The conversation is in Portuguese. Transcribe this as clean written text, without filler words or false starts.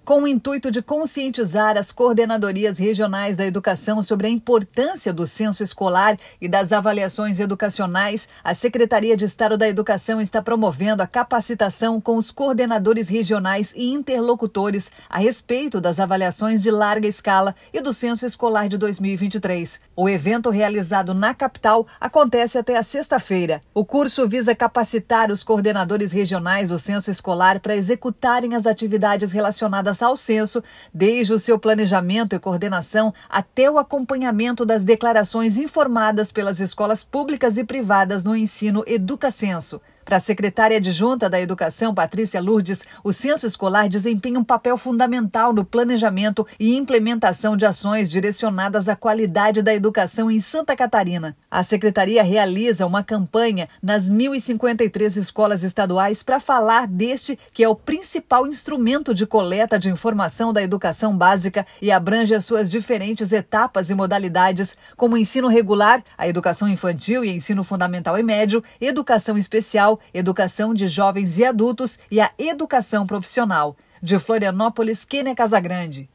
Com o intuito de conscientizar as coordenadorias regionais da educação sobre a importância do censo escolar e das avaliações educacionais, a Secretaria de Estado da Educação está promovendo a capacitação com os coordenadores regionais e interlocutores a respeito das avaliações de larga escala e do censo escolar de 2023. O evento, realizado na capital, acontece até a sexta-feira. O curso visa capacitar os coordenadores regionais do censo escolar para executarem as atividades relacionadas ao censo, desde o seu planejamento e coordenação até o acompanhamento das declarações informadas pelas escolas públicas e privadas no ensino EducaCenso. Para a secretária adjunta da Educação, Patrícia Lourdes, o censo escolar desempenha um papel fundamental no planejamento e implementação de ações direcionadas à qualidade da educação em Santa Catarina. A secretaria realiza uma campanha nas 1.053 escolas estaduais para falar deste, que é o principal instrumento de coleta de informação da educação básica e abrange as suas diferentes etapas e modalidades, como ensino regular, a educação infantil e ensino fundamental e médio, educação especial, educação de jovens e adultos e a educação profissional. De Florianópolis, Kênia Casagrande.